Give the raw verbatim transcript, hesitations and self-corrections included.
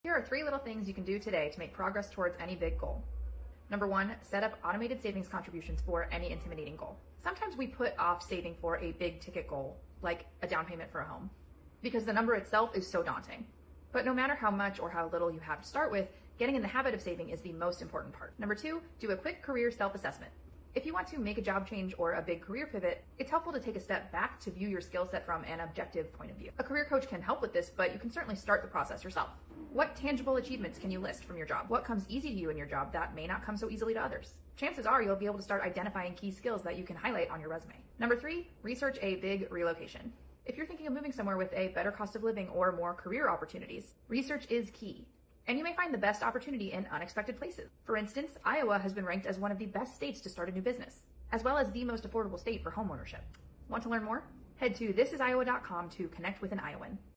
Here are three little things you can do today to make progress towards any big goal. Number one, set up automated savings contributions for any intimidating goal. Sometimes we put off saving for a big ticket goal, like a down payment for a home, because the number itself is so daunting. But no matter how much or how little you have to start with, getting in the habit of saving is the most important part. Number two, do a quick career self-assessment. If you want to make a job change or a big career pivot, it's helpful to take a step back to view your skill set from an objective point of view. A career coach can help with this, but you can certainly start the process yourself. What tangible achievements can you list from your job? What comes easy to you in your job that may not come so easily to others? Chances are you'll be able to start identifying key skills that you can highlight on your resume. Number three, research a big relocation. If you're thinking of moving somewhere with a better cost of living or more career opportunities, research is key. And you may find the best opportunity in unexpected places. For instance, Iowa has been ranked as one of the best states to start a new business, as well as the most affordable state for homeownership. Want to learn more? Head to this is iowa dot com to connect with an Iowan.